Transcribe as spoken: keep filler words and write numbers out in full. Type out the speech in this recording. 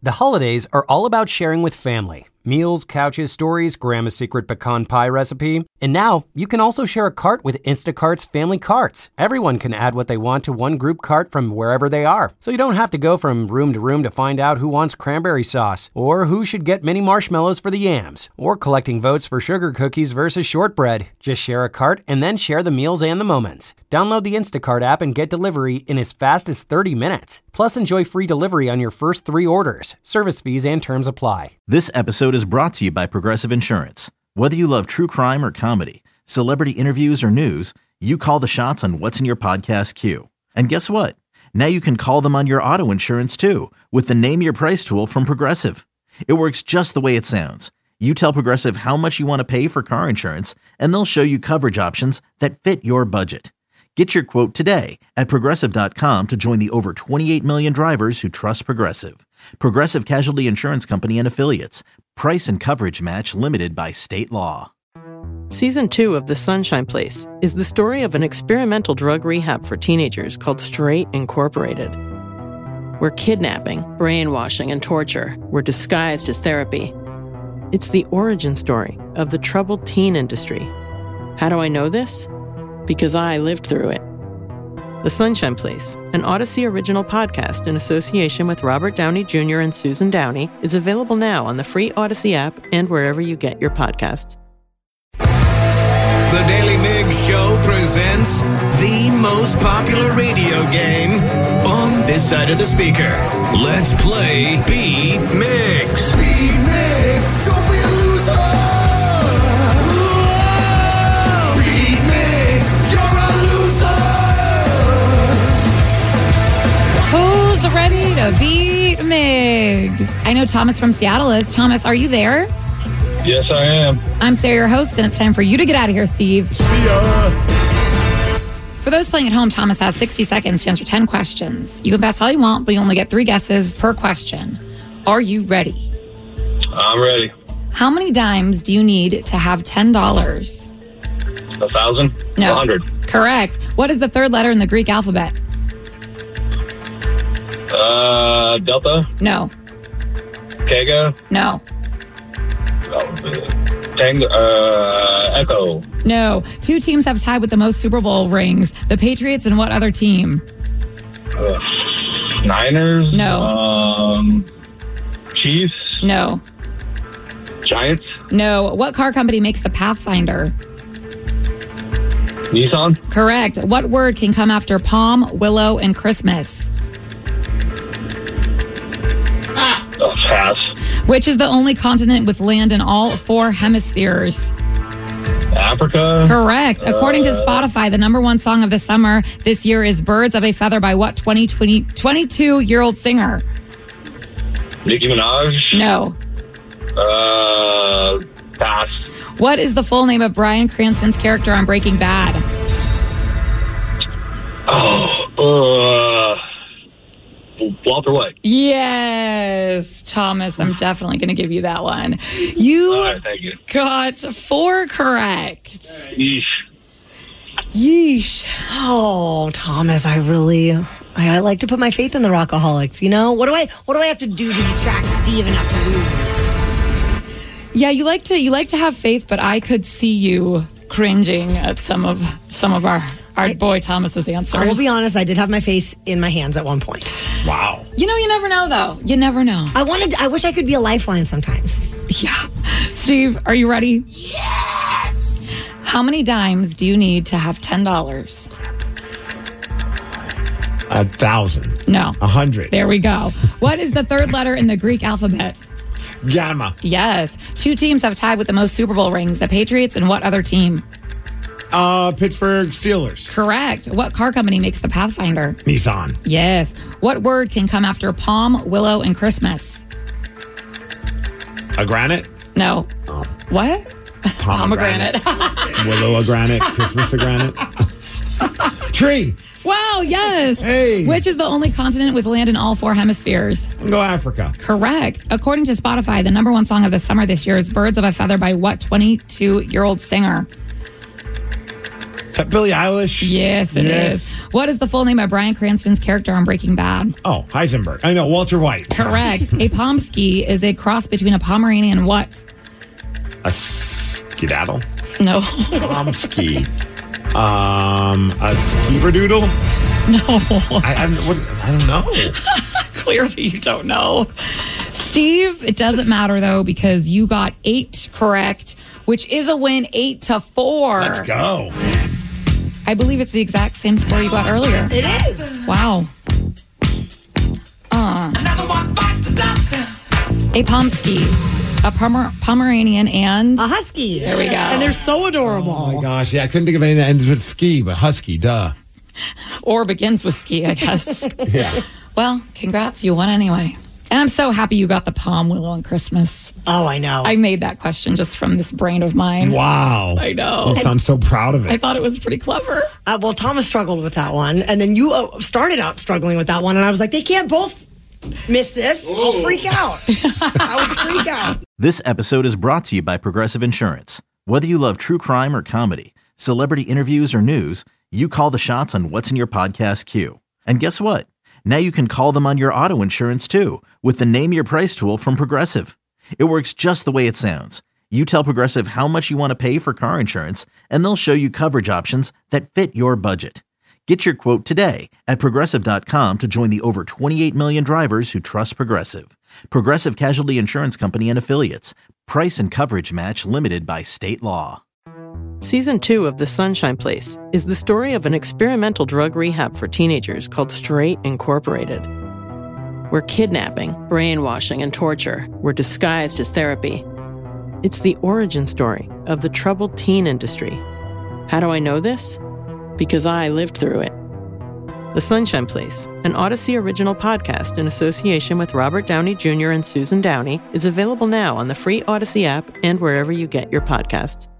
The holidays are all about sharing with family. Meals, couches, stories, Grandma's secret pecan pie recipe. And now, you can also share a cart with Instacart's Family Carts. Everyone can add what they want to one group cart from wherever they are. So you don't have to go from room to room to find out who wants cranberry sauce, or who should get mini marshmallows for the yams, or collecting votes for sugar cookies versus shortbread. Just share a cart and then share the meals and the moments. Download the Instacart app and get delivery in as fast as thirty minutes. Plus, enjoy free delivery on your first three orders. Service fees and terms apply. This episode is brought to you by Progressive Insurance. Whether you love true crime or comedy, celebrity interviews or news, you call the shots on what's in your podcast queue. And guess what? Now you can call them on your auto insurance too with the Name Your Price tool from Progressive. It works just the way it sounds. You tell Progressive how much you want to pay for car insurance, and they'll show you coverage options that fit your budget. Get your quote today at Progressive dot com to join the over twenty-eight million drivers who trust Progressive. Progressive Casualty Insurance Company and Affiliates. Price and coverage match limited by state law. Season two of The Sunshine Place is the story of an experimental drug rehab for teenagers called Straight Incorporated, where kidnapping, brainwashing, and torture were disguised as therapy. It's the origin story of the troubled teen industry. How do I know this? Because I lived through it. The Sunshine Place, an Odyssey original podcast in association with Robert Downey Junior and Susan Downey, is available now on the free Odyssey app and wherever you get your podcasts. The Daily Migs Show presents the most popular radio game on this side of the speaker. Let's play Beat Migs. Beat Migs, don't be a loser. Who's ready to beat Migs? I know Thomas from Seattle is. Thomas, are you there? Yes, I am. I'm Sarah, your host, and it's time for you to get out of here, Steve. See ya. For those playing at home, Thomas has sixty seconds to answer ten questions. You can pass all you want, but you only get three guesses per question. Are you ready? I'm ready. How many dimes do you need to have ten dollars? A thousand? No. A hundred. Correct. What is the third letter in the Greek alphabet? Uh, Delta? No. Kega? No. Oh, Tango? Uh, Echo? No. Two teams have tied with the most Super Bowl rings. The Patriots and what other team? Uh, Niners? No. Um, Chiefs? No. Giants? No. What car company makes the Pathfinder? Nissan? Correct. What word can come after palm, willow, and Christmas? Oh, pass. Which is the only continent with land in all four hemispheres? Africa? Correct. According uh, to Spotify, the number one song of the summer this year is Birds of a Feather by what twenty, twenty, twenty-two-year-old singer? Nicki Minaj? No. Uh, pass. What is the full name of Bryan Cranston's character on Breaking Bad? Oh, uh... Walter White. Yes, Thomas, I'm definitely going to give you that one. You, All right, thank you. got four correct. Yeesh. Yeesh. Oh, Thomas, I really, I, I like to put my faith in the Rockaholics. You know, what do I, what do I have to do to distract Steve enough to lose? Yeah, you like to, you like to have faith, but I could see you cringing at some of some of our our I, boy Thomas's answers. I will be honest, I did have my face in my hands at one point. Wow. You know, you never know, though. You never know. I wanted. I wish I could be a lifeline sometimes. Yeah. Steve, are you ready? Yes! How many dimes do you need to have ten dollars? A thousand. No. A hundred. There we go. What is the third letter in the Greek alphabet? Gamma. Yes. Two teams have tied with the most Super Bowl rings. The Patriots and what other team? Uh, Pittsburgh Steelers. Correct. What car company makes the Pathfinder? Nissan. Yes. What word can come after palm, willow, and Christmas? A granite? No. Oh. What? Pomegranate. Willow a granite. Christmas a granite. Tree. Wow, yes. Hey. Which is the only continent with land in all four hemispheres? Go Africa. Correct. According to Spotify, the number one song of the summer this year is Birds of a Feather by what twenty-two-year-old singer? Is that Billie Eilish? Yes, it Yes. is. What is the full name of Bryan Cranston's character on Breaking Bad? Oh, Heisenberg. I know, Walter White. Correct. A Pomsky is a cross between a Pomeranian and what? A skedaddle. No. Pomsky. Um, a skeeverdoodle? No. I, I, what, I don't know. Clearly you don't know. Steve, it doesn't matter though because you got eight correct, which is a win, eight to four. Let's go. I believe it's the exact same score you got earlier. It is. Wow. Uh, a Pomsky, a Pomer- Pomeranian, and A husky. There we go. And they're so adorable. Oh my gosh, yeah, I couldn't think of anything that ends with ski, but husky, duh. or begins with ski, I guess. Yeah. Well, congrats, you won anyway. And I'm so happy you got the palm willow on Christmas. Oh, I know. I made that question just from this brain of mine. Wow. I know. You sound so proud of I it. thought it was pretty clever. Uh, well, Thomas struggled with that one, and then you uh, started out struggling with that one, and I was like, they can't both miss this. I'll freak out. I would freak out. This episode is brought to you by Progressive Insurance. Whether you love true crime or comedy, celebrity interviews or news, you call the shots on what's in your podcast queue. And guess what? Now you can call them on your auto insurance too with the Name Your Price tool from Progressive. It works just the way it sounds. You tell Progressive how much you want to pay for car insurance, and they'll show you coverage options that fit your budget. Get your quote today at Progressive dot com to join the over twenty-eight million drivers who trust Progressive. Progressive Casualty Insurance Company and Affiliates. Price and coverage match limited by state law. Season two of The Sunshine Place is the story of an experimental drug rehab for teenagers called Straight Incorporated, where kidnapping, brainwashing, and torture were disguised as therapy. It's the origin story of the troubled teen industry. How do I know this? Because I lived through it. The Sunshine Place, an Odyssey original podcast in association with Robert Downey Junior and Susan Downey, is available now on the free Odyssey app and wherever you get your podcasts.